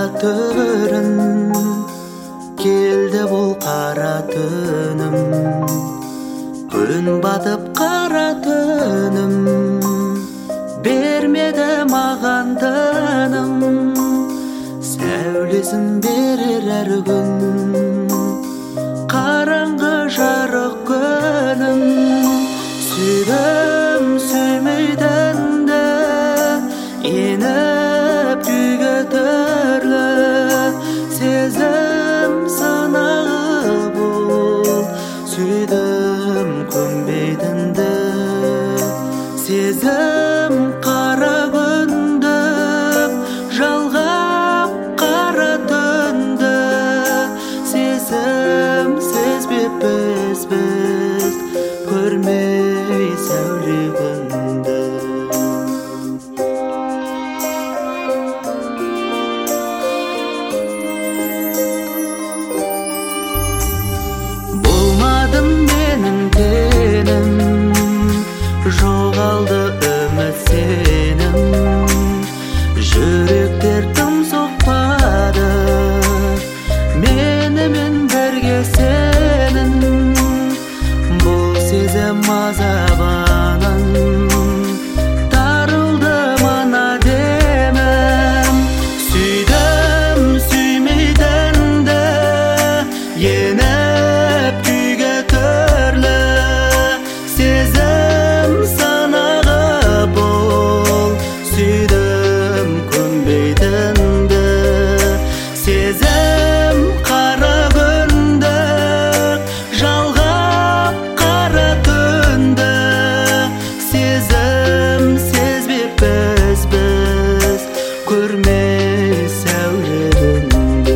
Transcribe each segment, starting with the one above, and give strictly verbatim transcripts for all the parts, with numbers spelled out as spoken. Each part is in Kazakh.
төрін, келді бұл қара түнім, күн батып қара түнім, бермеді маған тыным, сәулесін берер әр күн, қараңғы жарық күнім. Сүйдім сүймейтінді, еніп күйге түрлі, сезім сынағы бұл. Сүйдім көнбейтінді, сезім қара күнді, жалғап қара түнді. Сезім сезбеппіз біз, көрмей сәуле күнді. Болмадым менің тенім, жоғалды үміт сенім, жүректер тым соқпады, менімен бірге сенің. Бұл сезім азабынан тарылды мана демім. Сүйдім сүймейтінді, еніп күйге түрлі, сезім сынағы бұл. Сүйдім көнбейтінді, сезім қара күнді, жалғап қара түнді. Сезім сезбеппіз біз, көрмей сәуле күнді.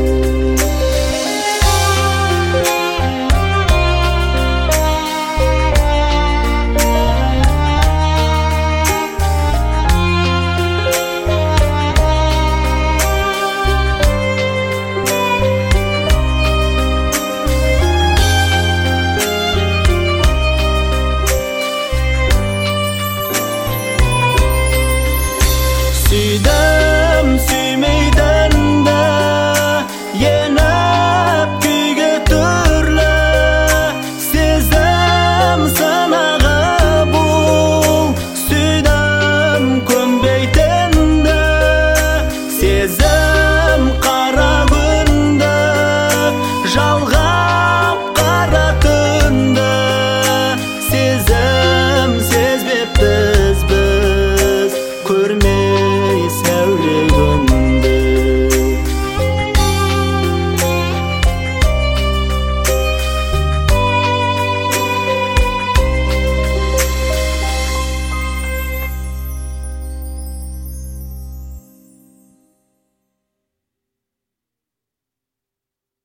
Сүйдім сүймейтінді, еніп күйге түрлі, сезім сынағы бұл. Сүйдім көнбейтінді, сезім